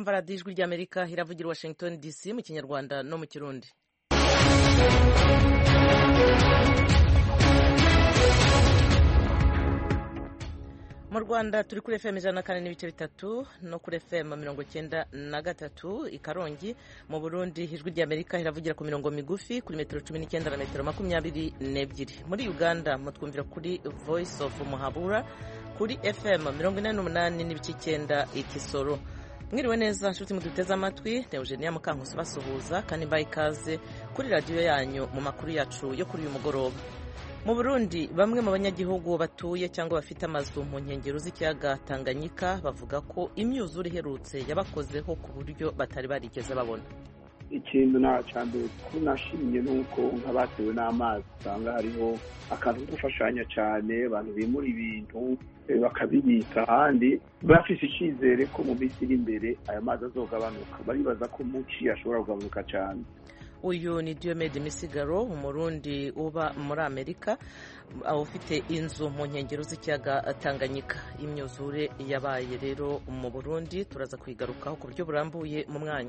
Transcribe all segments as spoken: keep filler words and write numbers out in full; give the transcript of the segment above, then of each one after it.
murumva radiyo ijwi ry'Amerika iravugira Washington D C mu kinyarwanda no mu kirundi. Mu Rwanda turi kuri F M ijana na kane n'ibice bitatu no kuri F M mirongo cyenda na gatatu i Karongi. Mu Burundi ijwi ry'Amerika iravugira ku mirongo migufi kuri metero cumi n'icyenda na metero makumyabiri n'ebyiri. Muri Uganda mutwumvira kuri Voice of Muhabura kuri F M mirongo ine n'umunani n'ibice icyenda i Kisoro. Mwiriwe neza nshuti muduteze amatwi, Eugenia Mukankusi basuhuza kandi mbaye ikaze kuri radio yanyu mu makuru yacu yo kuri uyu mugoroba. Mu Burundi bamwe mu banyagihugu batuye cyangwa bafite amazu mu nkengero z'ikiyaga Tanganyika bavuga ko imyuzure iherutse yabakozeho ku buryo batari barigeze babona. Ikintu na cyambere kunashimye nuko nk'abatewe n'amazi usanga hariho akantu gufashanya cyane, abantu bimura ibintu bakabibika ahandi bafise icyizere ko mu minsi iri imbere aya mazi azogabanuka, baribaza ko muci ashobora kugabanuka cyane. Uyu ni Diomede Misigaro, umurundi uba muri Amerika, ufite inzu mu nkengero z'ikiyaga Tanganyika. Imyuzure yabaye rero mu Burundi turaza kwigarukaho ku buryo burambuye mu mwanya.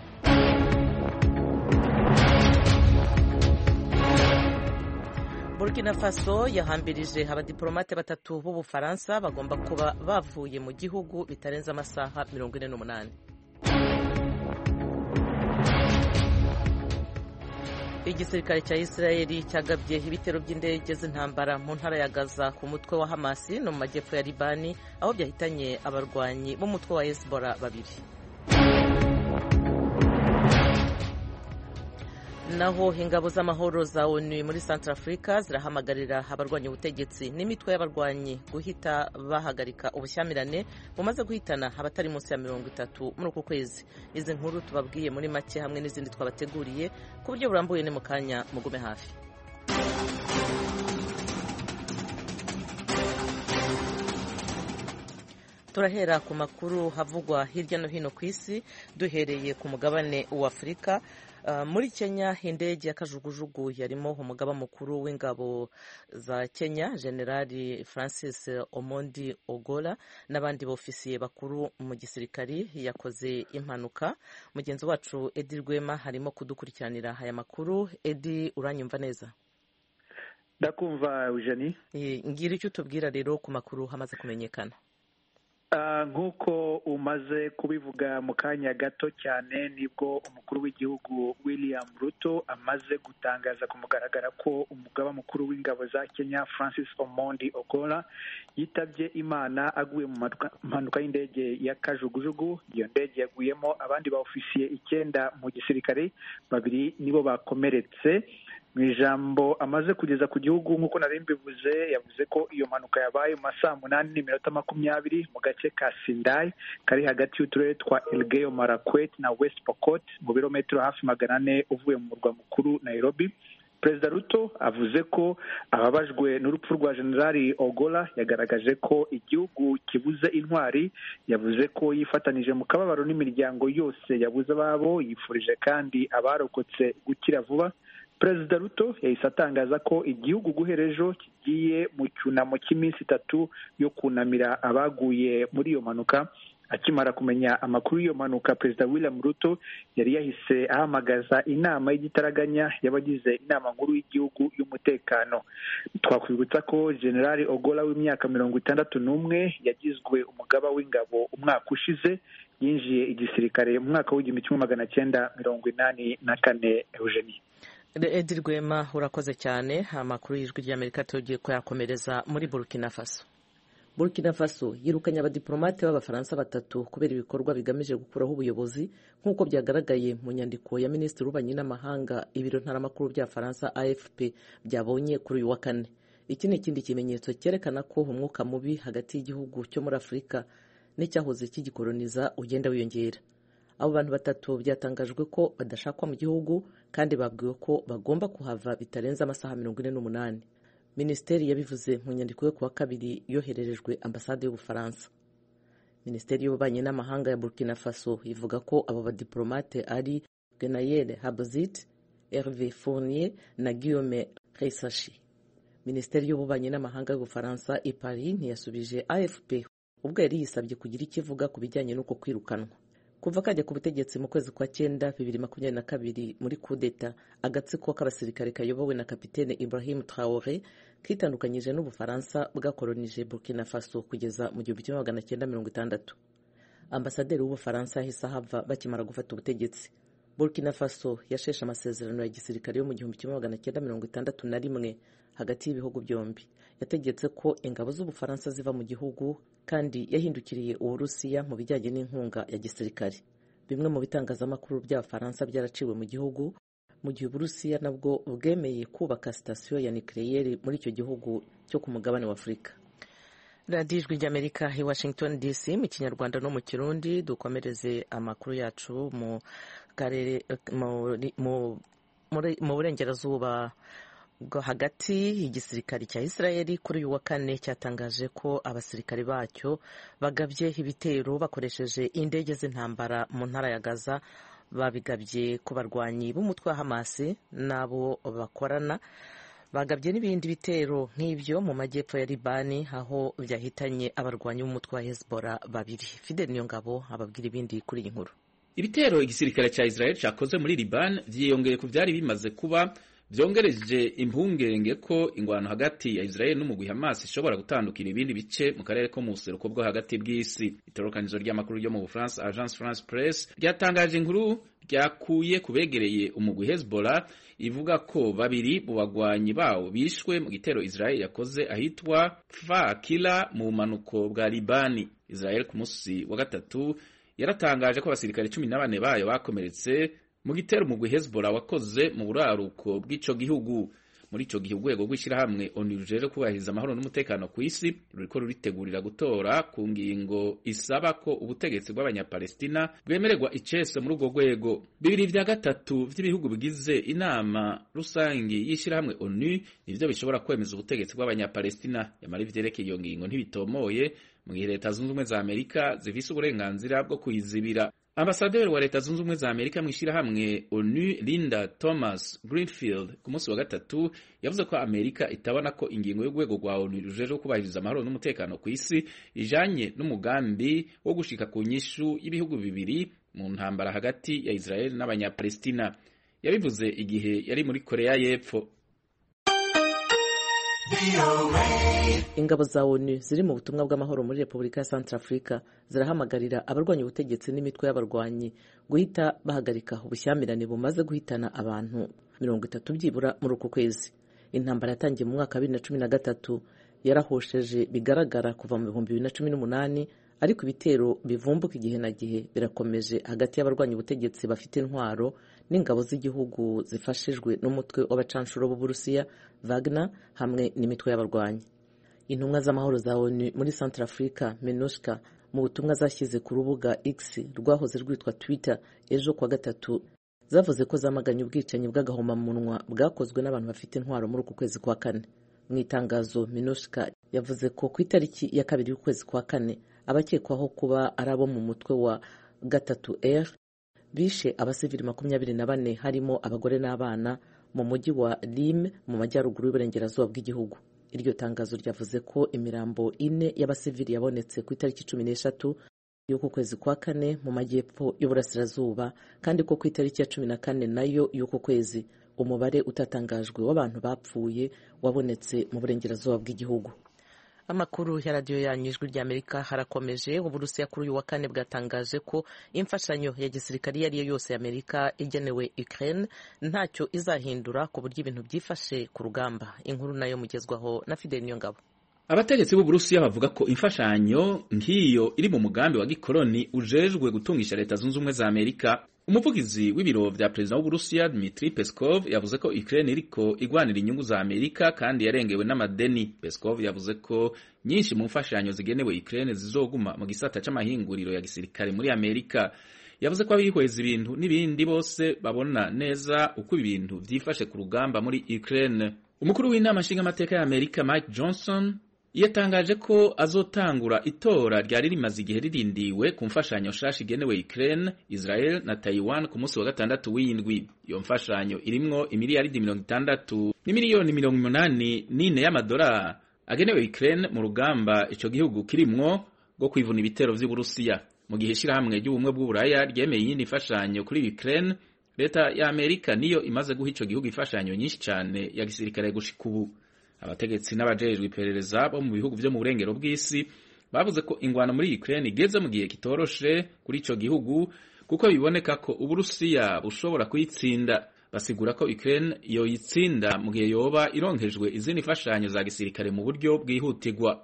Burkina Faso yahambirije abadiplomate batatu b'Ubufaransa bagomba kuba bavuye mu gihugu bitarenze amasaha mirongo ine n'umunani. Igisirikare cya Israeli cyagabye ibitero by'indege z'intambara mu ntara ya Gaza ku mutwe wa Hamas no mu majyepfo ya Libani, aho byahitanye abarwanyi b'umutwe wa Hezbollah babiri. Naho ingabo z'amahoro za ONU muri Centrafrica zirahamagarira abarwanya ubutegetsi n'imitwe y'abarwanyi guhita bahagarika ubushyamirane bumaze guhitana abatari munsi ya mirongo itatu muri uku kwezi. Izi nkuru tubabwiye muri make hamwe n'izindi twabateguriye ku buryo burambuye ni mu kanya, mugume hafi. Turahera ku makuru havugwa hirya no hino ku isi, duhereye ku mugabane wa Afurika. Uh, muri Kenya indege ya kajugujugu yarimo umugaba mukuru w'ingabo za Kenya Generali Francis Omondi Ogola n'abandi bofisiye bakuru mu gisirikari yakoze impanuka. Mugenzi wacu Edi Rwema harimo kudukurikiranira aya makuru. Edi, uranyumva neza? Ndakumva Eugenie. E, ngira icyo tubwira rero ku makuru hamaze kumenyekana. Uh, nk'uko umaze kubivuga mu kanya gato cyane, nibwo umukuru w'igihugu William Ruto amaze gutangaza ku mugaragara ko umugaba mukuru w'ingabo za Kenya Francis Omondi Ogola yitabye Imana aguye mu mpanuka y'indege ya kajugujugu. Iyo ndege yaguyemo abandi baofisiye icyenda mu gisirikare, babiri nibo bakomeretse. Mu ijambo amaze kugeza ku gihugu nk'uko nari mbivuze, yavuze ko iyo mpanuka yabaye mu masaha munani n'iminota makumyabiri mu gace ka Sindai kari hagati y'uturere twa Elgeyo Marakwet na West Pokot mu birometero hafi magana ane uvuye mu murwa mukuru Nairobi. Perezida Ruto avuze ko ababajwe n'urupfu rwa Generali Ogola, yagaragaje ko igihugu kibuze intwari. Yavuze ko yifatanije mu kababaro n'imiryango yose yabuze ababo, yifurije kandi abarokotse gukira vuba. Perezida Ruto yahise atangaza ko igihugu guhera ejo kigiye mu cyunamo cy'iminsi itatu yo kunamira abaguye muri iyo mpanuka. Akimara kumenya amakuru y'iyo mpanuka, Perezida William Ruto yari yahise ahamagaza inama y'igitaraganya y'abagize inama nkuru y'igihugu y'umutekano. Twakwibutsa ko Generali Ogola w'imyaka mirongo itandatu n'umwe yagizwe umugaba w'ingabo umwaka ushize, yinjiye igisirikare mu mwaka w'igihumbi kimwe magana cyenda mirongo inani na kane. Eugenie. Edi Rwema urakoze cyane. Amakuru y'ijwi ry'Amerika tugiye kuyakomereza muri Burkina Faso. Burkina Faso yirukanye abadiplomate b'Abafaransa batatu kubera ibikorwa bigamije gukuraho ubuyobozi, nk'uko byagaragaye mu nyandiko ya Minisitiri w'Ububanyi n'Amahanga ibiro ntaramakuru bya Faransa A F P byabonye kuri uyu wa kane. Iki ni ikindi kimenyetso cyerekana ko umwuka mubi hagati y'igihugu cyo muri Afurika n'icyahoze kigikoloniza ugenda wiyongera. Abo bantu batatu byatangajwe ko badashakwa mu gihugu kandi babwiwe ko bagomba kuhava bitarenze amasaha mirongo ine n'umunani. Minisiteri yabivuze mu nyandiko yo kuwa kabiri yohererejwe ambasade y'Ubufaransa. Minisiteri y'Ububanyi n'Amahanga ya Burkina Faso ivuga ko abo badiplomate ari Gwenaël Habozit, Hervé Fournier na Guillaume Reissachi. Minisiteri y'Ububanyi n'Amahanga y'Ubufaransa i Paris ntiyasubije A F P ubwo yari yisabye kugira icyo ivuga ku bijyanye n'uko kwirukanwa. kuva kajya ku butegetsi mu kwezi kwa cyenda bibiri makumyabiri na kabiri muri kudeta, agatsiko k'abasirikare kayobowe na kapitene Ibrahim Traore kitandukanyije n'Ubufaransa bwakolonije Burkina Faso kugeza mu gihumbi kimwe magana cyenda mirongo itandatu. Ambasaderi w'Ubufaransa yahise ahava bakimara gufata ubutegetsi. Burkina Faso yasheshe amasezerano ya gisirikare yo mu gihumbi kimwe magana cyenda mirongo itandatu na rimwe hagati y'ibihugu byombi. Yategetse ko ingabo z'Ubufaransa ziva mu gihugu kandi yahindukiriye Uburusiya mu bijyanye n'inkunga ya gisirikare. Bimwe mu bitangazamakuru by'Abafaransa byaraciwe mu gihugu, mu gihe Uburusiya nabwo bwemeye kubaka sitasiyo ya nucleaire muri icyo gihugu cyo ku mugabane wa Afurika. Radiyo Ijwi ry'Amerika i Washington D C mu Kinyarwanda no mu Kirundi. Dukomereze amakuru yacu mu karere mu burengerazuba bwo hagati. Igisirikare cya Israeli kuri uyu wa kane cyatangaje ko abasirikare bacyo bagabye ibitero bakoresheje indege z'intambara mu ntara ya Gaza. Babigabye ku barwanyi b'umutwe wa Hamas n'abo bakorana. Bagabye n'ibindi bitero nk'ibyo mu majyepfo ya Libani, aho byahitanye abarwanyi b'umutwe wa Hezbollah babiri. Fidel Niyongabo ababwira ibindi kuri iyi nkuru. Ibitero igisirikare cya Israel cyakoze muri Liban vyiyongeye ku byari bimaze kuba, byongereje impungenge ko ingwano hagati ya Israel n'umugwi Hamas ishobora gutandukira ibindi bice mu karere ko mu buseruko bwo hagati bw'isi. Itorokanizo ry'amakuru ryo mu Bufaransa Agence France Presse ryatangaje inkuru ryakuye kubegereye umugwi Hezbollah ivuga ko babiri mu bagwanyi bawo bishwe mu gitero Israel yakoze ahitwa Fakila mu manuko bwa Libani. Israel ku munsi wa gatatu yaratangaje ko abasirikare cumi na bane bayo bakomeretse mu gitero umugwi Hezbollah wakoze mu buraruko bw'ico gihugu. Muri ico gihugu urwego rw'ishirahamwe O N U rujejwe kubahiriza amahoro n'umutekano ku isi ruriko ruritegurira gutora ku ngingo isaba ko ubutegetsi bw'abanyapalestina bwemererwa icese muri urwo rwego. Bibiri vya gatatu vy'ibihugu bigize inama rusangi y'ishirahamwe O N U nivyo bishobora kwemeza ubutegetsi bw'abanyapalestina. Yamara ivyerekeye iyo ngingo ntibitomoye, mu gihe Leta Zunze Ubumwe za Amerika zifise uburenganzira bwo kuyizibira. Ambasaderi wa Leta Zunze Ubumwe za Amerika mu ishirahamwe O N U Linda Thomas Greenfield ku munsi wa gatatu yavuze ko Amerika itabona ko ingingo y'urwego rwa O N U rujejwe kubahiriza amahoro n'umutekano ku isi ijanye n'umugambi wo gushika ku nyishu y'ibihugu bibiri mu ntambara hagati ya Israel n'abanyapalestina. Yabivuze igihe yari muri Korea y'Epfo. Ingabo za O N U ziri mu butumwa bw'amahoro muri Repubulika ya Centrafrica zirahamagarira abarwanya ubutegetsi n'imitwe y'abarwanyi guhita bahagarika ubushyamirane bumaze guhitana abantu mirongo itatu byibura muri uku kwezi. Intambara yatangiye mu mwaka wa bibiri na cumi na gatatu yarahosheje bigaragara kuva mu bihumbi bibiri na cumi n'umunani, ariko ibitero bivumbuka igihe na gihe birakomeje hagati y'abarwanya ubutegetsi bafite intwaro n'ingabo z'igihugu zifashijwe n'umutwe w'abacanshuro b'Uburusiya Wagner hamwe n'imitwe y'abarwanyi. Intumwa z'amahoro za O N U muri Centrafrica MINUSCA mu butumwa zashyize ku rubuga X rwahoze rwitwa Twitter ejo kwa gatatu zavuze ko zamaganye ubwicanyi bw'agahomamunwa bwakozwe n'abantu bafite intwaro muri uku kwezi kwa kane. Mu itangazo MINUSCA yavuze ko ku itariki ya kabiri y'ukwezi kwa kane abakekwaho kuba ari abo mu mutwe wa gatatu R bishe abasivili makumyabiri na bane harimo abagore n'abana mu mujyi wa Lim mu majyaruguru y'uburengerazuba bw'igihugu. Iryo tangazo ryavuze ko imirambo ine y'abasivili yabonetse ku itariki cumi n'eshatu y'uku kwezi kwa kane mu majyepfo y'uburasirazuba, kandi ko ku itariki ya cumi na kane nayo y'uku kwezi umubare utatangajwe w'abantu bapfuye wabonetse mu burengerazuba bw'igihugu. Amakuru ya radiyo yanyu Ijwi ry'Amerika harakomeje. Uburusiya kuri uyu wa kane bwatangaje ko imfashanyo ya gisirikare iyo ari yo yose y'Amerika igenewe Ukraine ntacyo izahindura ku buryo ibintu byifashe ku rugamba. Inkuru nayo mugezwaho na Fidel Niyongabo. Abategetsi b'Uburusiya bavuga ko imfashanyo nk'iyo iri mu mugambi wa gikoloni ujejwe gutungisha Leta Zunze Ubumwe za Amerika. Umuvugizi w'ibiro vya Perezida w'Uburusiya Dmitry Peskov yavuze ko Ukraine iriko igwanira inyungu za Amerika kandi yarengewe n'amadeni. Peskov yavuze ko nyinshi mu mfashanyo zigenewe Ukraine zizoguma mu gisata c'amahinguriro ya gisirikare muri Amerika. Yavuze ko abihweza ibintu n'ibindi bose babona neza uko ibintu vyifashe ku rugamba muri Ukraine. Umukuru w'inama nshingamateka ya Amerika Mike Johnson yatangaje ko azotangura itora ryari rimaze igihe ririndiwe ku mfashanyo shasha igenewe Ukraine, Israel na Taiwan ku munsi wa gatandatu w'indwi. Iyo mfashanyo irimwo imiliyaridi mirongo itandatu n'imiliyoni mirongo umunani n'ine y'amadolari agenewe Ukraine mu rugamba ico gihugu kirimwo rwo kwivuna ibitero vy'Uburusiya. mu gihe ishirahamwe ry'ubumwe bw'uburaya ryemeye iyindi imfashanyo kuri Ukraine. Leta ya Amerika niyo imaze guha ico gihugu imfashanyo nyinshi cyane ya gisirikare gushika ubu. Abategetsi n'abajejwe iperereza bo mu bihugu vyo mu burengero bw'isi bavuze ko ingwano muri Ukraine igeze mu gihe kitoroshe kuri ico gihugu kuko biboneka ko Uburusiya bushobora kuyitsinda. Basigura ko Ukraine yo yitsinda mu gihe yoba ironkejwe izindi fashanyo za gisirikare mu buryo bwihutirwa.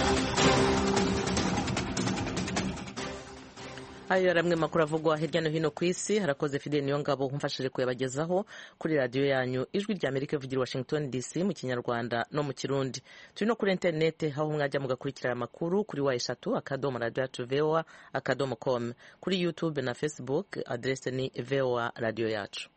Ayo yaramwe makuru avugwa hirya no hino ku isi. Harakoze Fidel Niyongabo umfashije kuyabagezaho kuri radio yanyu Ijwi rya Amerika ivugira Washington D C mu Kinyarwanda no mu Kirundi. Turi no kuri internet aho mwajya mugakurikira amakuru kuri wa eshatu akadomo radio yacu voa akadomo com, kuri YouTube na Facebook adresse ni voa radio yacu.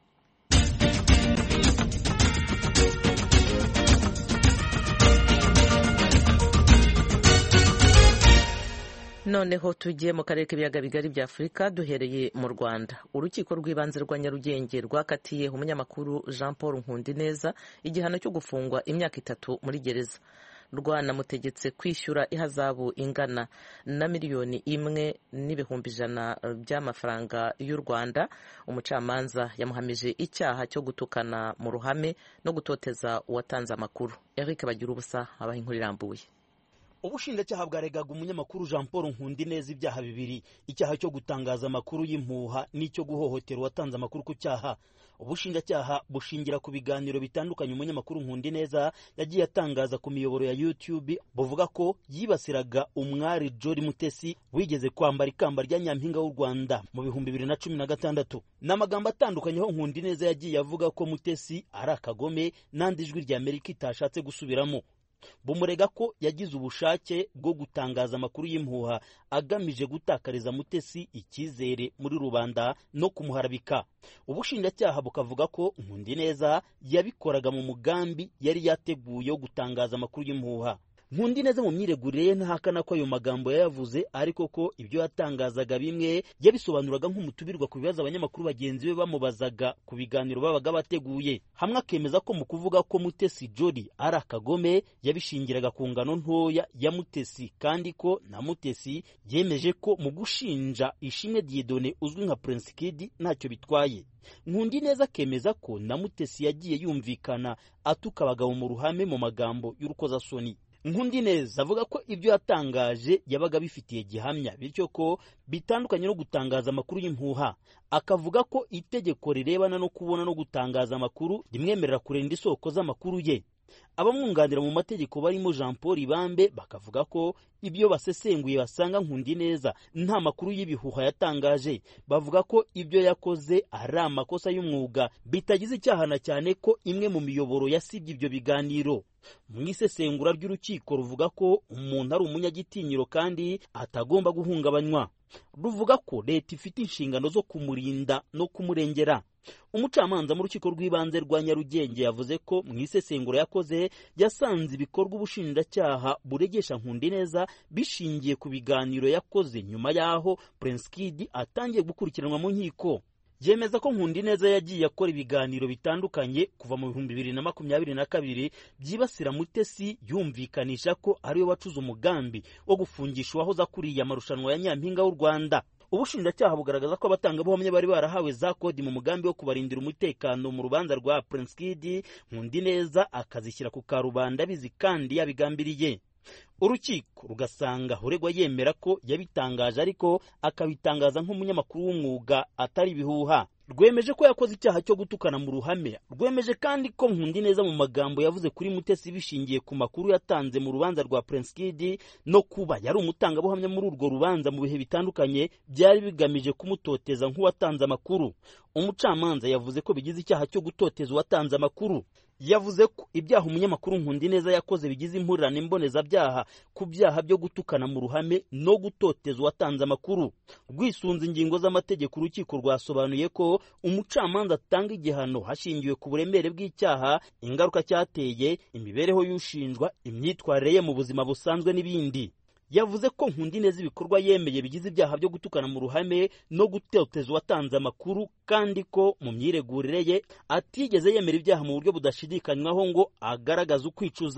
Noneho tugiye mu karere k'ibiyaga bigari bya Afurika duhereye mu Rwanda. Urukiko rw'ibanze rwa Nyarugenge rwakatiye umunyamakuru Jean Paul Nkundineza igihano cyo gufungwa imyaka itatu muri gereza. Rwanamutegetse kwishyura ihazabu ingana na miliyoni imwe n'ibihumbi ijana by'amafaranga y'u Rwanda. Umucamanza yamuhamije icyaha cyo gutukana mu ruhame no gutoteza uwatanze amakuru. Eric Bagira ubusa abaha inkuru irambuye. Ubushinjacyaha bwaregaga umunyamakuru Jean Paul Nkundineza ibyaha bibiri, icyaha cyo gutangaza amakuru y'impuha n'icyo guhohotera uwatanze amakuru ku cyaha. Ubushinjacyaha bushingira ku biganiro bitandukanye umunyamakuru Nkundineza yagiye atangaza ku miyoboro ya YouTube, buvuga ko yibasiraga umwari Jolly Mutesi wigeze kwambara ikamba rya Nyampinga w'u Rwanda mu bihumbi bibiri na cumi na gatandatu. N'amagambo atandukanye aho Nkundineza yagiye avuga ko Mutesi ari akagome n'andi Ijwi rya Amerika itashatse gusubiramo. Bumurega ko yagize ubushake bwo gutangaza amakuru y'impuha agamije gutakariza Mutesi icyizere muri rubanda no kumuharabika. Ubushinjacyaha bukavuga ko Nkundineza yabikoraga mu mugambi yari yateguye wo gutangaza amakuru y'impuha. Nkundineza mu myiregurire ye ntahakana ko ayo magambo yayavuze, ariko ko ibyo yatangazaga bimwe yabisobanuraga nk'umutubirwa ku bibazo abanyamakuru bagenzi be bamubazaga ku biganiro babaga bateguye. Hamwe akemeza ko mu kuvuga ko Mutesi Jolly ari akagome yabishingiraga ku ngano ntoya ya Mutesi, kandi ko na Mutesi yemeje ko mu gushinja Ishimwe Dieudonné uzwi nka Prince Kid ntacyo bitwaye. Nkundineza akemeza ko na Mutesi yagiye yumvikana atuka abagabo mu ruhame mu magambo y'urukozasoni. Nkundineza avuga ko ibyo yatangaje yabaga bifitiye gihamya, bityo ko bitandukanye no gutangaza amakuru y'impuha. Akavuga ko itegeko rirebana no kubona no gutangaza amakuru rimwemerera kurinda isoko z'amakuru ye. Abamwunganira mu mategeko barimo Jean Paul Ibambe bakavuga ko ibyo basesenguye basanga Nkundineza nta makuru y'ibihuha yatangaje. Bavuga ko ibyo yakoze ari amakosa y'umwuga bitagize icyahana, cyane ko imwe mu miyoboro yasibye ibyo biganiro. Mu isesengura ry'urukiko ruvuga ko umuntu ari umunyagitinyiro kandi atagomba guhungabanywa. Ruvuga ko leta ifite inshingano zo kumurinda no kumurengera. Umucamanza mu rukiko rw'ibanze rwa Nyarugenge yavuze ko mu isesengura yakoze yasanze ibikorwa ubushinjacyaha buregesha Nkundineza bishingiye ku biganiro yakoze nyuma yaho Prince Kid atangiye gukurikiranwa mu nkiko. Yemeza ko Nkundineza yagiye akora ibiganiro bitandukanye kuva mu bihumbi bibiri na makumyabiri na kabiri byibasira Mutesi, yumvikanisha ko ariwe wacuze umugambi wo gufungisha uwahoze akuriye amarushanwa ya Nyampinga w'u Rwanda. Ubushinjacyaha bugaragaza ko abatangabuhamya bari barahawe za kodi mu mugambi wo kubarindira umutekano mu rubanza rwa Prince Kid, Nkundineza akazishyira ku karubanda bizi kandi yabigambiriye. Urukiko rugasanga uregwa yemera ko yabitangaje, ariko akabitangaza nk'umunyamakuru w'umwuga atari ibihuha. Rwemeje ko yakoze icyaha cyo gutukana mu ruhame. Rwemeje kandi ko Nkundineza mu magambo yavuze kuri Mutesi bishingiye ku makuru yatanze mu rubanza rwa Prince Kid no kuba yari umutangabuhamya muri urwo rubanza mu bihe bitandukanye byari bigamije kumutoteza nk'uwatanze amakuru. Umucamanza yavuze ko bigize icyaha cyo gutoteza uwatanze amakuru. Yavuze ko ibyaha umunyamakuru Nkundineza yakoze bigize impurirane mbonezabyaha ku byaha byo gutukana mu ruhame no gutoteza uwatanze amakuru. Rwisunze ingingo z'amategeko, urukiko rwasobanuye ko umucamanza atanga igihano hashingiwe ku buremere bw'icyaha, ingaruka cyateye, imibereho y'ushinjwa, imyitwarire ye mu buzima busanzwe n'ibindi. Yavuze ko Nkundineza ibikorwa yemeye bigize ibyaha byo gutukana mu ruhame no gutoteza uwatanze amakuru, kandi ko mu myiregurire ye atigeze yemera ibyaha mu buryo budashidikanywaho ngo agaragaza ukwicuza.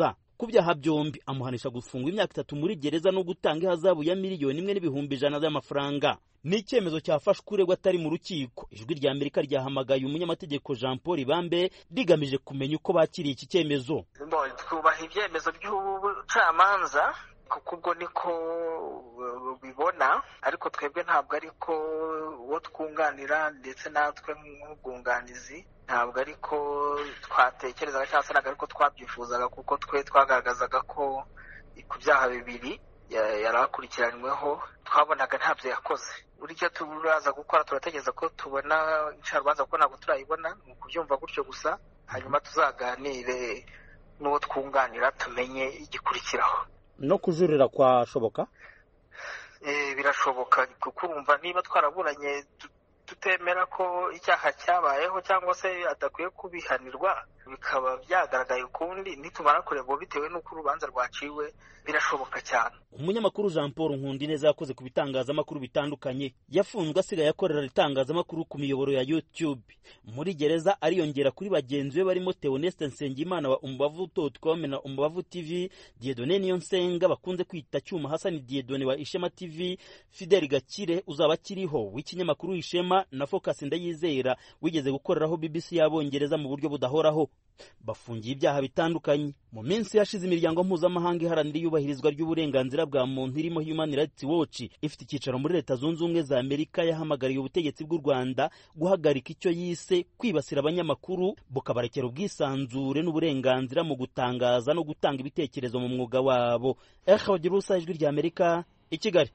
ku byaha byombi amuhanisha gufungwa imyaka itatu muri gereza no gutanga ihazabu ya miliyoni imwe n'ibihumbi ijana z'amafaranga. Ni icyemezo cyafashwe uregwa atari mu rukiko. Ijwi rya Amerika ryahamagaye umunyamategeko Jean Paul Ibambe rigamije kumenya uko bakiriye iki cyemezo. Twubaha ibyemezo by'ubucamanza kuko ubwo niko bibona, ariko twebwe ntabwo ariko uwo twunganira ndetse natwe nk'ubwunganizi ntabwo ariko twatekerezaga cyangwa se ntabwo ariko twabyifuzaga, kuko twe twagaragazaga ko ku byaha bibiri yari akurikiranyweho twabonaga ntabyo yakoze. Burya turaza gukora turategereza ko tubona incarubanza, kuko ntabwo turayibona, ni ukubyumva gutyo gusa, hanyuma tuzaganire n'uwo twunganira tumenye igikurikiraho. No kujurira kwashoboka? Eh, birashoboka, kuko urumva niba twaraburanye tutemera ko icyaha cyabayeho cyangwa se adakwiye kubihanirwa, bikaba byagaragaye ukundi nitumara kureba bitewe n'uko urubanza rwaciwe, birashoboka cyane. Umunyamakuru Jean Paul Nkundineza yakoze ku bitangazamakuru bitandukanye, yafunzwe asigaye akorera itangazamakuru ku miyoboro ya YouTube. Muri gereza ariyongera kuri bagenzi be barimo Theoneste Nsengimana wa Umubavu dot com na Umubavu T V, Dieudonne Niyonsenga bakunze kwita Cyuma Hassan Dieudonne wa Ishema T V, Fidel Gakire uzaba kiriho w'ikinyamakuru Ishema na Focus Ndayizera wigeze gukoreraho B B C y'Abongereza mu buryo budahoraho. Bafungiye ibyaha bitandukanye. Mu minsi yashize imiryango mpuzamahanga iharanira iyubahirizwa ry'uburenganzira bwa muntu irimo Human Rights Watch ifite icyicaro muri Leta Zunze Ubumwe za Amerika yahamagariye ubutegetsi bw'u Rwanda guhagarika icyo yise kwibasira abanyamakuru, bukabarekera ubwisanzure n'uburenganzira mu gutangaza no gutanga ibitekerezo mu mwuga wabo. Ekhawdirusa, Ijwi rya Amerika, i Kigali.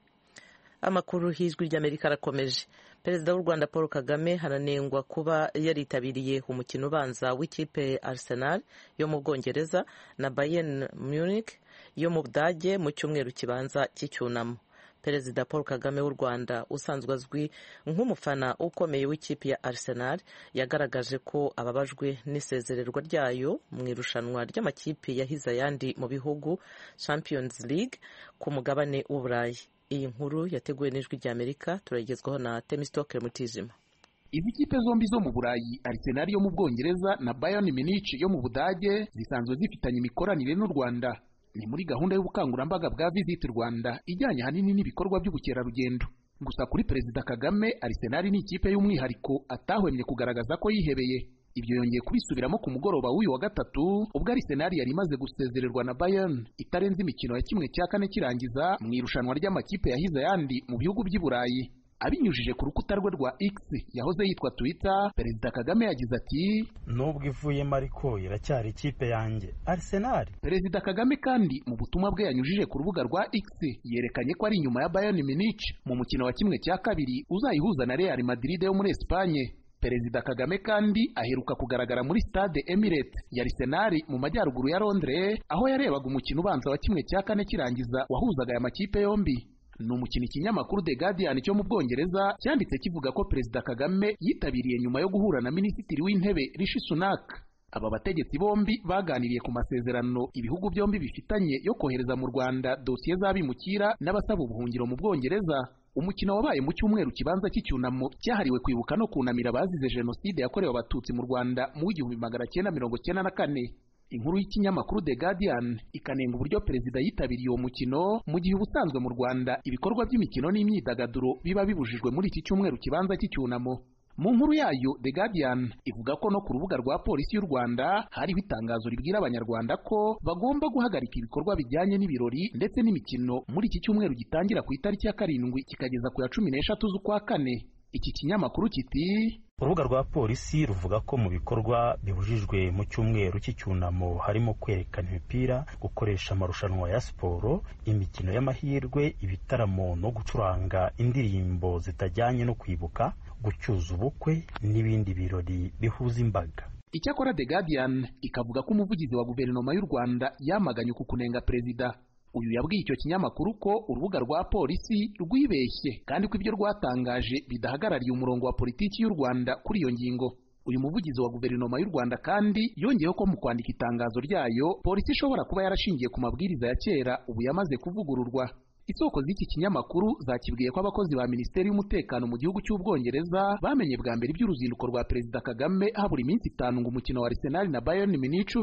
Amakuru y'Ijwi ry'Amerika arakomeje. Perezida w'u Rwanda Paul Kagame haranengwa kuba yaritabiriye umukino ubanza w'ikipe Arsenal yo mu Bwongereza na Bayern Munich yo mu Budage mu cyumweru kibanza cy'icyunamo. Perezida Paul Kagame w'u Rwanda usanzwe azwi nk'umufana ukomeye w'ikipe ya Arsenal yagaragaje ko ababajwe n'isezererwa ryayo mu irushanwa ry'amakipe yahize ayandi mu bihugu Champions League ku mugabane w'Uburayi. Iyi nkuru yateguwe n'Ijwi rya Amerika turagezwaho na Temistoke Mutizima. Izi kipe zombi zo mu Burayi, Arsenal yo mu Bwongereza na Bayern Munich yo mu Budage, zisanzwe zifitanye imikoranire n'u Rwanda. Ni muri gahunda y'ubukangurambaga bwa Visit Rwanda ijyanye hanini n'ibikorwa by'ubukerarugendo. Gusa kuri Perezida Kagame, Arsenal ni ikipe y'umwihariko atahwemye kugaragaza ko yihebeye. Ibyo yongeye kubisubiramo ku mugoroba w'uyu wa gatatu ubwo Arsenal yari imaze gusezererwa na Bayern itarenze imikino ya kimwe cya kane kirangiza mu irushanwa ry'amakipe yahize ayandi mu bihugu by'i Burayi. Abinyujije ku rukuta rwe rwa X yahoze yitwa Twitter, Perezida Kagame yagize ati: "Nubwo ivuyemo ariko iracyari ikipe yanjye Arsenal." Perezida Kagame kandi mu butumwa bwe yanyujije ku rubuga rwa X yerekanye ko ari inyuma ya Bayern Munich mu mukino wa kimwe cya kabiri uzayihuza na Real Madrid yo muri Espagne. Perezida Kagame kandi aheruka kugaragara muri Stade Emirates ya Arsenal mu majyaruguru ya Londres aho yarebaga umukino ubanza wa kimwe cya kane kirangiza wahuzaga aya makipe yombi. Ni umukino ikinyamakuru The Guardian cyo mu Bwongereza cyanditse kivuga ko Perezida Kagame yitabiriye nyuma yo guhura na Minisitiri w'Intebe Rishi Sunak. Aba bategetsi bombi baganiriye ku masezerano ibihugu byombi bifitanye yo kohereza mu Rwanda dosiye z'abimukira n'abasaba ubuhungiro mu Bwongereza. Umukino wabaye mu cyumweru kibanza cy'icyunamo cyahariwe kwibuka no kunamira abazize Jenoside yakorewe Abatutsi mu Rwanda mu igihumbi magana cyenda mirongo cyenda na kane. Inkuru y'ikinyamakuru The Guardian ikanenga uburyo Perezida yitabiriye uwo mukino mu gihe ubusanzwe mu Rwanda ibikorwa by'imikino n'imyidagaduro biba bibujijwe muri iki cyumweru kibanza cy'icyunamo. Mu nkuru yayo The Guardian ivuga ko no ku rubuga rwa polisi y'u Rwanda hariho itangazo ribwira abanyarwanda ko bagomba guhagarika ibikorwa bijyanye n'ibirori ndetse n'imikino muri iki cyumweru gitangira ku itariki ya karindwi kikageza ku ya cumi n'eshatu z'ukwa kane. Iki kinyamakuru kiti: "Urubuga rwa polisi ruvuga ko mu bikorwa bibujijwe mu cyumweru cy'icyunamo harimo kwerekana imipira, gukoresha amarushanwa ya siporo, imikino y'amahirwe, ibitaramo no gucuranga indirimbo zitajyanye no kwibuka, gucyuza ubukwe n'ibindi birori bihuza imbaga." Icyakora The Guardian ikavuga ko umuvugizi wa guverinoma y'u Rwanda yamaganye uku kunenga Perezida. Uyu yabwiye icyo kinyamakuru ko urubuga rwa polisi rwibeshye kandi ko ibyo rwatangaje bidahagarariye umurongo wa politiki y'u Rwanda kuri iyo ngingo. Uyu muvugizi wa guverinoma y'u Rwanda kandi yongeyeho ko mu kwandika itangazo ryayo polisi ishobora kuba yarashingiye ku mabwiriza ya kera ubu yamaze kuvugururwa. Isoko z'iki kinyamakuru zakibwiye ko abakozi ba Minisiteri y'Umutekano mu gihugu cy'Ubwongereza bamenye bwa mbere iby'uruzinduko rwa Perezida Kagame habura iminsi itanu ngo umukino wa Arsenal na Bayern Munich ube.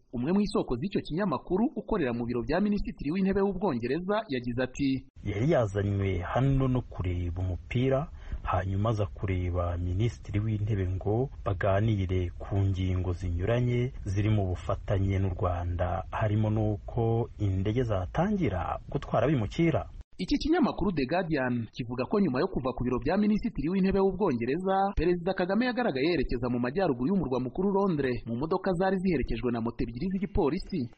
umwe mu isoko z'icyo kinyamakuru ukorera mu biro bya minisitiri w'intebe w'ubwongereza yagize ati yari yazanywe hano no kureba umupira hanyuma aza kureba minisitiri w'intebe ngo baganire ku ngingo zinyuranye ziri mu bufatanye n'u Rwanda harimo n'uko indege zatangira gutwara abimukira. Iki kinyamakuru The Guardian kivuga ko nyuma yo kuva ku biro bya minisitiri w'intebe w'ubwongereza Perezida Kagame yagaragaye yerekeza mu majyaruguru y'umurwa mukuru Londres mu modoka zari ziherekejwe na moto ebyiri z'igipolisi.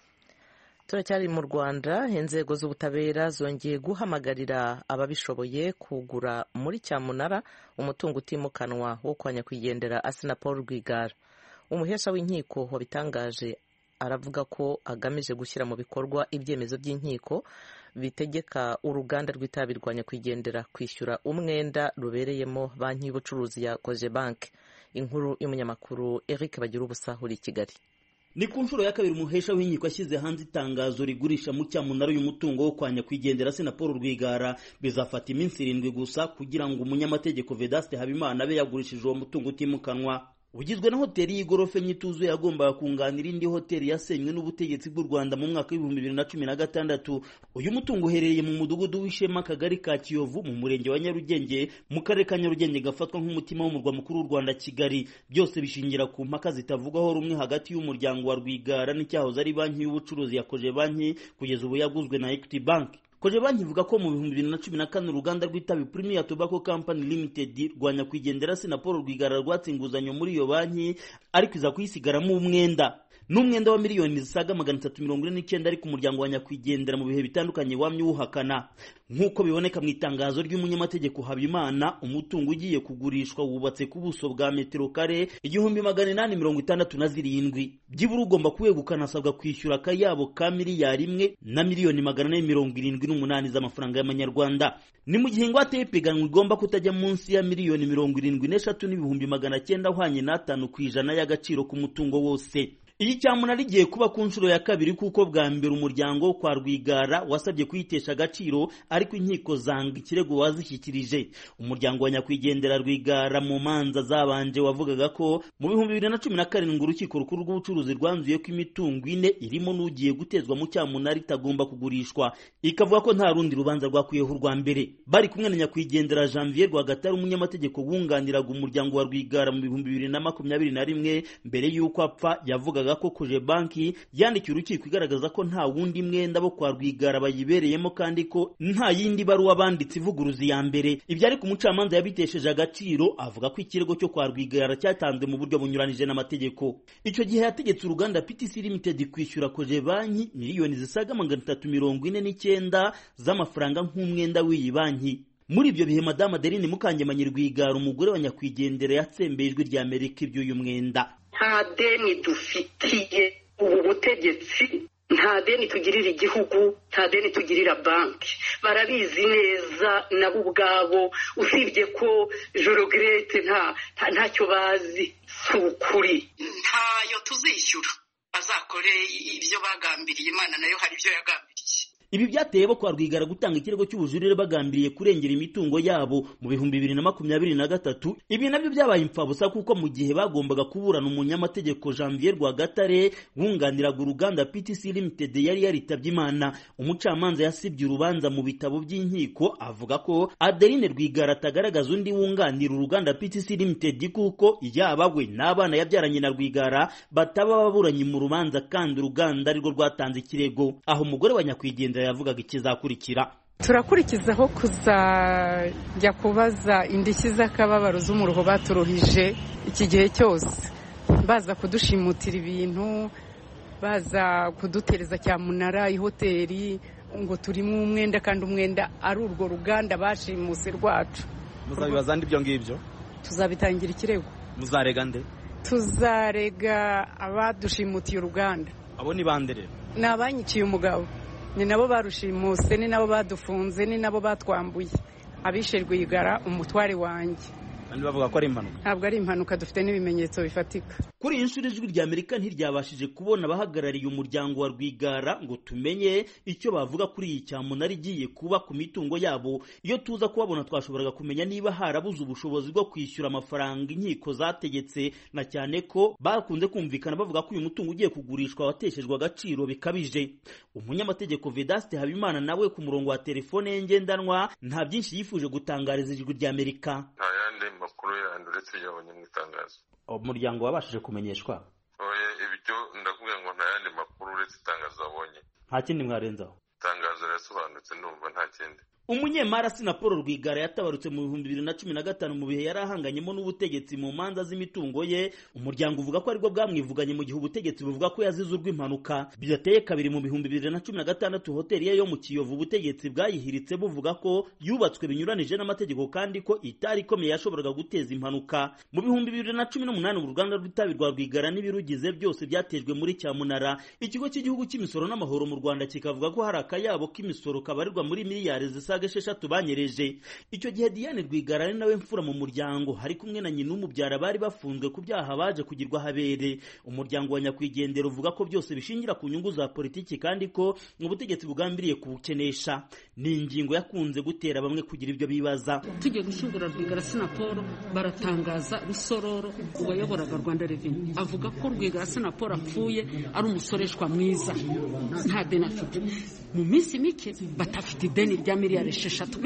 Turacyari mu Rwanda, inzego z'ubutabera zongeye guhamagarira ababishoboye kugura muri cyamunara umutungo utimukanwa wo kwa nyakwigendera Assinapol Paul Rwigara. Umuhesha w'inkiko wabitangaje aravuga ko agamije gushyira mu bikorwa ibyemezo by'inkiko bitegeka uruganda rw'itabi rwa nyakwigendera kwishyura umwenda rubereyemo banki y'ubucuruzi ya Cogebanque. Inkuru y'umunyamakuru Eric Bagirubusa uri Kigali. Ni ku nshuro ya kabiri umuhesha w'inkiko ashyize hanze itangazo rigurisha mu cyamunara y'umutungo wo kwa nyakwigendera Assinapol Paul Rwigara. Bizafata iminsi irindwi gusa kugira ngo umunyamategeko Vedaste Habimana abe yagurishije uwo mutungo utimukanwa. Ugizwe na hoteli y'igorofa nyituzuye yagombaga kunganira indi hoteli yasenywe n'ubutegetsi bw'u Rwanda mu mwaka w'ibihumbi bibiri na cumi na gatandatu. Uyu mutungo uherereye mu mudugudu w'Ishema Kagari ka Kiyovu mu murenge wa Nyarugenge mu karere ka Nyarugenge gafatwa nk'umutima w'umurwa mukuru w'u Rwanda Kigali. Byose bishingira ku mpaka zitavugwaho rumwe hagati y'umuryango wa Rwigara n'icyahoze ari banki y'ubucuruzi ya Cogebanque kugeza ubu yaguzwe na Equity Bank. Cogebanque ivuga ko mu bihumbi bibiri na cumi na kane uruganda rw'itabi Premier Tobacco Company Limited rwa nyakwigendera Assinapol Paul Rwigara rwatsinguzanyo muri iyo banki ariko iza kuyisigaramo umwenda. N'umwenda wa miliyoni zisaga magana atatu mirongo ine n'icyenda ariko umuryango wa nyakwigendera mu bihe bitandukanye wamye uwuhakana. Nk'uko biboneka mu itangazo ry'umunyamategeko Habimana, umutungo ugiye kugurishwa wubatse ku buso bwa metero kare igihumbi magana inani mirongo itandatu na zirindwi. Byibura ugomba kuwegukana asabwa kwishyura akayabo ka miliyari imwe na miliyoni magana ane mirongo irindwi n'umunani z'amafaranga y'amanyarwanda. Ni mu gihe ingwate y'ipiganwa igomba kutajya munsi ya miliyoni mirongo irindwi n'eshatu n'ibihumbi magana cyenda ahwanye n'atanu ku ijana y'agaciro k'umutungo wose. Iyi cyamunara igiye kuba ku nshuro ya kabiri kuko bwa mbere umuryango wo kwa Rwigara wasabye kuyitesha agaciro ariko inkiko zanga ikirego wazishyikirije. Umuryango wa nyakwigendera Rwigara mu manza zabanje wavugaga ko mu bihumbi bibiri na cumi na karindwi urukiko rukuru rw'ubucuruzi rwanzuye ko imitungo ine irimo n'ugiye gutezwa mu cyamunara itagomba kugurishwa, ikavuga ko nta rundi rubanza rwakwiyeho urwa mbere. Bari kumwe na nyakwigendera Janvier Rwagatare umunyamategeko wunganiraga umuryango wa Rwigara mu bihumbi bibiri na makumyabiri na rimwe mbere y'uko apfa yavuga ko Cogebanque yandikiye urukiko igaragaza ko nta wundi mwenda bo kwa Rwigara bayibereyemo kandi ko nta yindi baruwa banditse ivuguruza ya mbere. Ibyo ariko umucamanza yabitesheje agaciro avuga ko ikirego cyo kwa Rwigara cyatanzwe mu buryo bunyuranije n'amategeko. Icyo gihe yategetse uruganda P T C Limited kwishyura Cogebanque miliyoni zisaga magana atatu mirongo ine n'icyenda z'amafaranga nk'umwenda w'iyi banki. Muri ibyo bihe Madame Adeline Mukangemanyi Rwigara umugore wa nyakwigendera yatsembeye ijwi rya Amerika iby'uyu mwenda. Nta deni dufitiye ubu butegetsi, nta deni tugirira igihugu, nta deni tugirira banki. Barabizi neza nabo ubwabo, usibye ko Jorogrete nta ntacyo bazi. Si ukuri, ntayo tuzishyura. Bazakore ibyo bagambiriye, Imana nayo hari ibyo yagambiriye. Ibi byateye bo kwa Rwigara gutanga ikirego cy'ubujurire bagambiriye kurengera imitungo yabo mu bihumbi bibiri na makumyabiri na gatatu. Ibi nabyo byabaye impfabusa kuko mu gihe bagombaga kuburana umunyamategeko Janvier Rwagatare wunganiraga uruganda P T C Limited yari yaritabye Imana. Umucamanza yasibye urubanza mu bitabo by'inkiko avuga ko Adeline Rwigara atagaragaza undi wunganira uruganda P T C Limited kuko yaba we n'abana yabyaranye na Rwigara bataba baburanye mu rubanza kandi uruganda arirwo rwatanze ikirego. Aho umugore wa nyakwigendera yavugaga ikizakurikira. Turakurikizaho kuzajya kubaza indishyi z'akababaro z'umuruho baturuhije iki gihe cyose, baza kudushimutira ibintu, baza kudutereza cyamunara ihoteli ngo turimo umwenda kandi umwenda ari urwo ruganda bashimuse rwacu. Muzabibaza ndi byo ngibyo? Tuzabitangira ikirego. Muzarega nde? Tuzarega abadushimutiye uruganda. Abo ni bande rero? Ni abanyiciye umugabo, ni nabo barushimuse, ni nabo badufunze, ni nabo batwambuye. Abishe Rwigara umutware wanjye. kandi bavuga ko ari impanuka. Ntabwo ari impanuka, dufite n'ibimenyetso bifatika. Kuri iyi nshuro ijwi rya Amerika ntiryabashije kubona abahagarariye umuryango wa Rwigara ngo tumenye icyo bavuga kuri iyi cyamunara igiye kuba ku mitungo yabo. Iyo tuza kubabona twashoboraga kumenya niba harabuze ubushobozi bwo kwishyura amafaranga inkiko zategetse, na cyane ko bakunze kumvikana bavuga ko uyu mutungo ugiye kugurishwa wateshejwe agaciro bikabije. Umunyamategeko Vedaste Habimana nawe ku murongo wa telefone ye ngendanwa nta byinshi yifuje gutangariza ijwi rya Amerika. Nta yandi makuru yandi uretse yabonye mu itangazo. Umuryango wabashije kumenyeshwa? Oya, ibyo ndavuga ngo nta yandi makuru uretse itangazo wabonye. Nta kindi mwarenzaho? Itangazo rirasobanutse numva nta kindi. Umunyemari Sinapolo Rwigara yatabarutse mu bihumbi bibiri na cumi na gatanu mu bihe yari ahanganyemo n'ubutegetsi mu manza z'imitungo ye. Umuryango uvuga ko aribwo bwamwivuganye mu gihe ubutegetsi buvuga ko yazize urw'impanuka. Bidateye kabiri mu bihumbi bibiri na cumi na gatandatu hoteli ye yo mu Kiyovu ubutegetsi bwayihiritse buvuga ko yubatswe binyuranije n'amategeko kandi ko itari ikomeye yashoboraga guteza impanuka. Mu bihumbi bibiri na cumi n'umunani uruganda rw'itabi rwa Rwigara n'ibirugize byose byatejwe muri cyamunara. Ikigo cy'igihugu cy'imisoro n'amahoro mu Rwanda kikavuga ko hari akayabo k'imisoro kabarirwa muri miliyari zisa esheshatu banyereje. Icyo gihe Diane Rwigara ari nawe mfura mu muryango hari kumwe na nyina umubyara bari bafunzwe ku byaha baje kugirwa habere. Umuryango wa nyakwigendera uvuga ko byose bishingira ku nyungu za politiki kandi ko ubutegetsi bugambiriye kubukenesha. Ni ingingo yakunze gutera bamwe kugira ibyo bibaza. Tugiye gushyingura Rwigara Sinapolo baratangaza Rusororo uwayoboraga Rwanda Revenue avuga ko Rwigara Sinapolo apfuye ari umusoreshwa mwiza nta deni afite. Mu minsi mike batafite ideni rya miliyari esheshatu.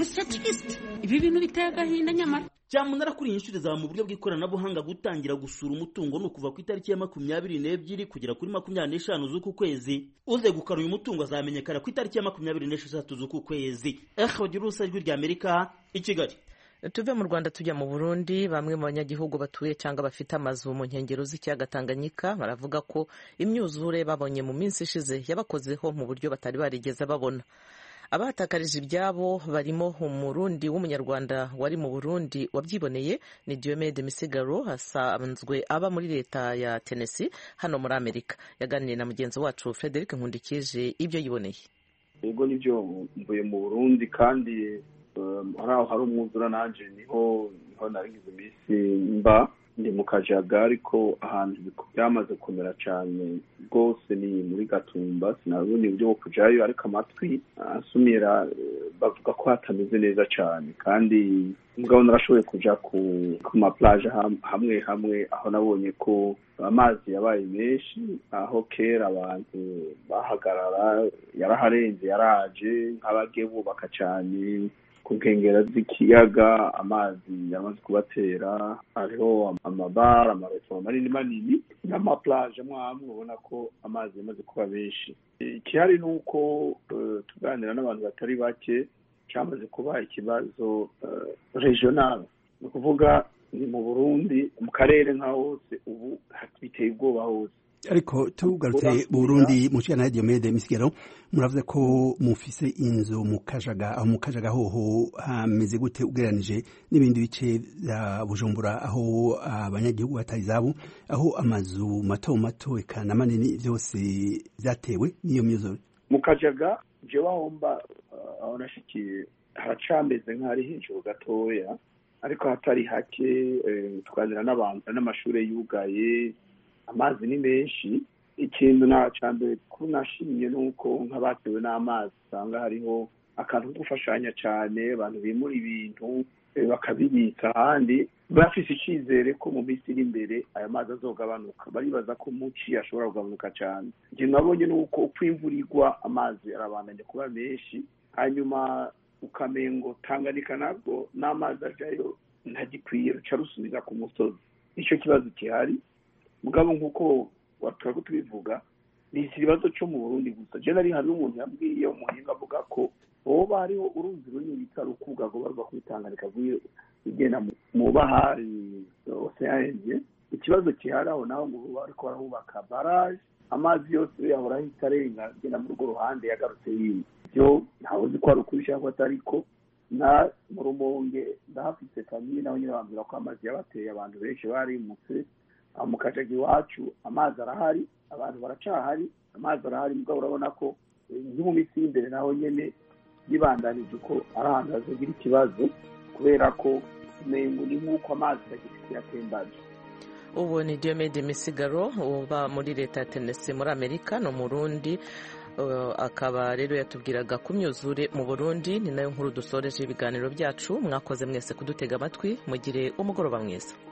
Ibi bintu biteye agahinda nyamara. Cyamunara kuri iyi nshuro zaba mu buryo bw'ikoranabuhanga gutangira gusura umutungo no kuva ku itariki ya makumyabiri n'ebyiri kugera kuri makumyabiri n'eshanu z'uku kwezi. Uze gukara uyu mutungo azamenyekana ku itariki ya makumyabiri n'esheshatu z'uku kwezi. Eho Rusa ijwi rya Amerika i Kigali. Tuve mu Rwanda tujya mu Burundi. Bamwe mu banyagihugu batuye cyangwa bafite amazu mu nkengero z'ikiyaga Tanganyika baravuga ko imyuzure babonye mu minsi ishize yabakozeho mu buryo batari barigeze babona. Abatakarije ibyabo barimo umurundi w'umunyarwanda wari mu Burundi wabyiboneye ni Diomede Misigaro, asanzwe aba muri leta ya Tennessee hano muri Amerika. Yaganiriye na mugenzi wacu Frederic Nkundikije ibyo yiboneye. Yego nibyo mvuye mu Burundi kandi hari aho hari umwuzura nanje niho niho naringize iminsi mba ndi mu Kajaga, ariko ahantu byamaze kumera cyane rwose ni muri Gatumba. Sinabonye uburyo bwo kujayo, ariko amatwi asumira bavuga ko hatameze neza cyane, kandi mugabo narashoboye kuja ku ku ma plage hamwe hamwe aho nabonye ko amazi yabaye menshi, aho kera abantu bahagarara yaraharenze yaraje nk'abagiye bubaka cyane ku nkengera z'ikiyaga. Amazi yamaze kubatera, hariho amabara amaresitora manini manini n'amaplage mwamwe ubona ko amazi yamaze kuba benshi. Ikihari ni uko uh, tuganira n'abantu batari bake cyamaze kuba ikibazo uh, regional, ni ukuvuga ni mu Burundi mu karere nka hose ubu biteye ubwoba hose. Ariko tugarutse Burundi mu cyana Diomede Misigaro, muravuze ko mufise inzu mu Kajaga, aho mu Kajaga hoho hameze gute ugeranije n'ibindi bice bya Bujumbura aho abanyagihugu batayizabo, aho amazu mato mato ekana manini byose byatewe n'iyo myuzure? Mu Kajaga je wahomba aho nashikiye haracambeze nk'ari hejuru gatoya, ariko hatari hake. Twazira n'abantu n'amashure yugaye, amazi ni menshi. Ikintu na cyambere ko nashimye nuko nk'abatewe n'amazi usanga hariho akantu gufashanya cyane, abantu bimura ibintu bakabibitsa ahandi bafise icyizere ko mu minsi iri imbere aya mazi azogabanuka. Baribaza ko muci ashobora kugabanuka cyane. Njye nabonye nuko uko imvura igwa amazi arabandanya kuba menshi, hanyuma ukamengo Tanganyika nabwo n'amazi ajayo ntagikwiye ruca rusubiza ku musozi. Icyo kibazo gihari mugabo nk'uko watwara tubivuga ni ikibazo cyo mu Burundi gusa. Je nari hari umuntu yambwiye umuhinga avuga ko hoba hariho uruzi runini bita Rukuga ngo barwa kwitanganyika igenda mu bahari Oceania. Ikibazo kihari aho naho ngo bariko barahubaka barrage, amazi yose yahora ahitarenga genda mu rugo ruhande yagarutse yindi. Byo ntawe uzi ko ari ukubishaka ko atariko na mu Rumonge ndahafite famille naho nyine bambwira ko amazi yabateye abantu benshi bari mutse. Mu Kajaga iwacu amazi arahari, abantu baracahari, amazi arahari, mugabo urabona ko ndi mu minsi imbere naho nyene yibandanije uko ari ahantu hazogira ikibazo, kubera ko umengo ni nk'uko amazi atagifite yatembaje. ubu ni Diomede Misigaro uba muri leta ya Tennessee muri Amerika no mu Burundi. Uh, akaba rero yatubwiraga ku myuzure mu Burundi. Ni nayo nkuru dusoreje ibiganiro byacu. Mwakoze mwese kudutega amatwi, mugire umugoroba mwiza.